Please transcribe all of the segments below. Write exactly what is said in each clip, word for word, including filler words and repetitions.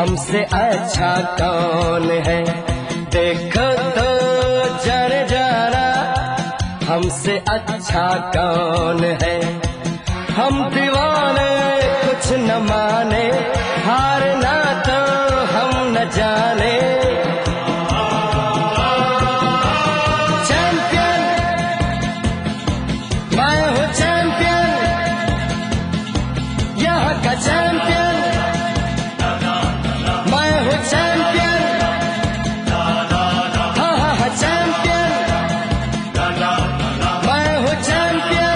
हमसे अच्छा कौन है। देखो तो जाने जाना हमसे अच्छा कौन है। हम दीवाने कुछ न माने, हारना तो हम न जाने। चैंपियन मैं हूँ चैंपियन, यहाँ का चैंपियन मैं हूँ चैंपियन। हाँ हाँ हाँ चैंपियन मैं हूँ चैंपियन।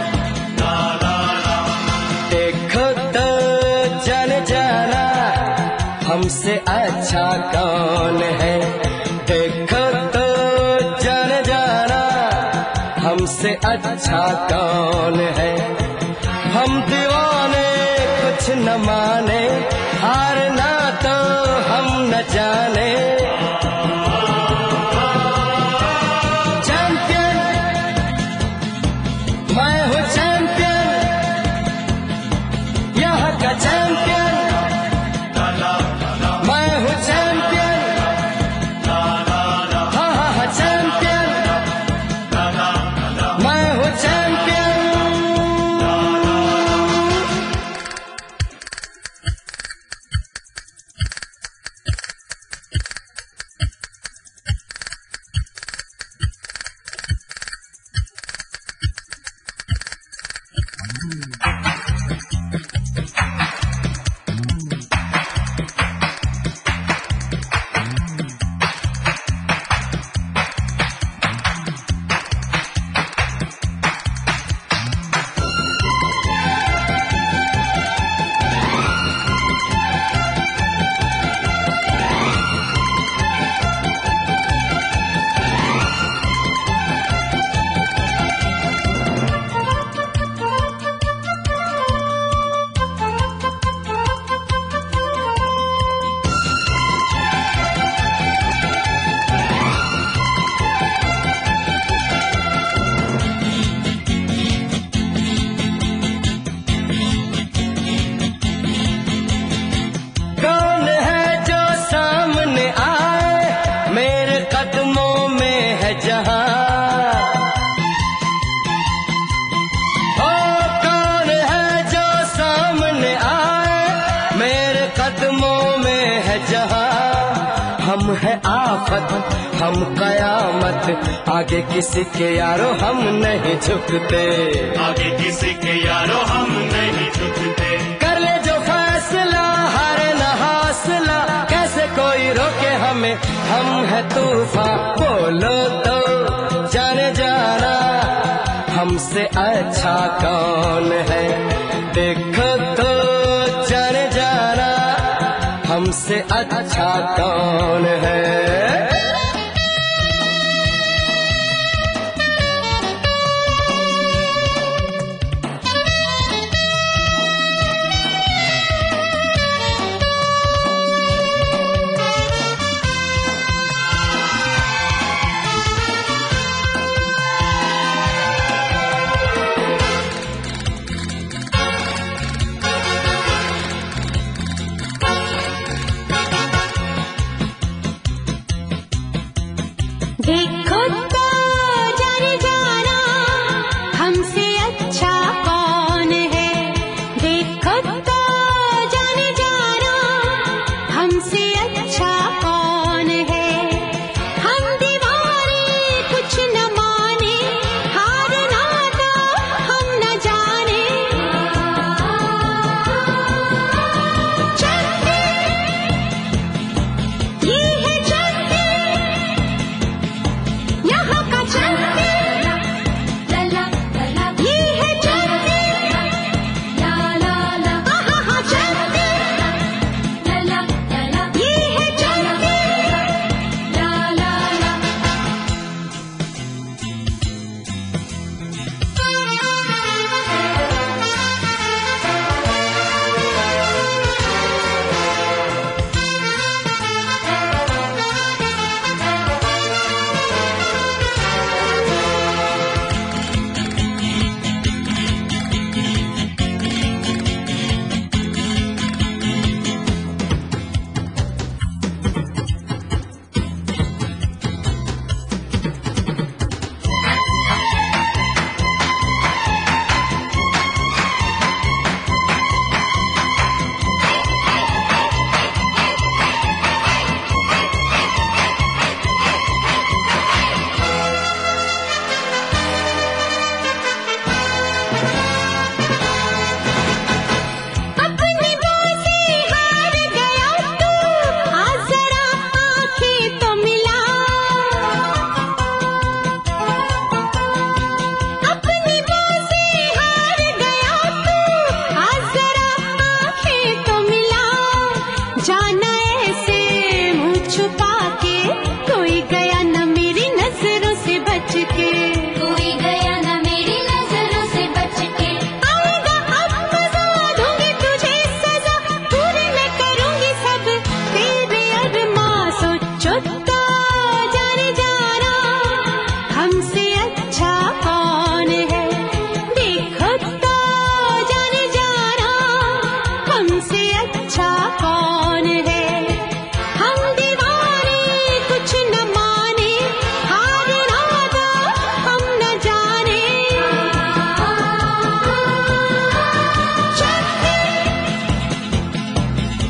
देखो तो जाने जाना हमसे अच्छा कौन है। देखो तो जाने जाना हमसे अच्छा कौन है। हम दीवाने कुछ न माने, हारना तो हम न जाने। चैंपियन मैं हूँ चैंपियन, यहाँ का चैंपियन मैं हूँ चैंपियन। हाँ हाँ हाँ चैंपियन मैं हूँ चैंपियन। हम है आफत हम कयामत, आगे किसी के यारो हम नहीं झुकते। आगे किसी के यारो हम नहीं झुकते। कर ले जो फैसला हारे न हौसला, कैसे कोई रोके हमें, हम है तूफान। बोलो तो जाने जाना हमसे अच्छा कौन है। देखो तो जाने जाना हमसे अच्छा कौन है।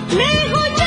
मैं हूँ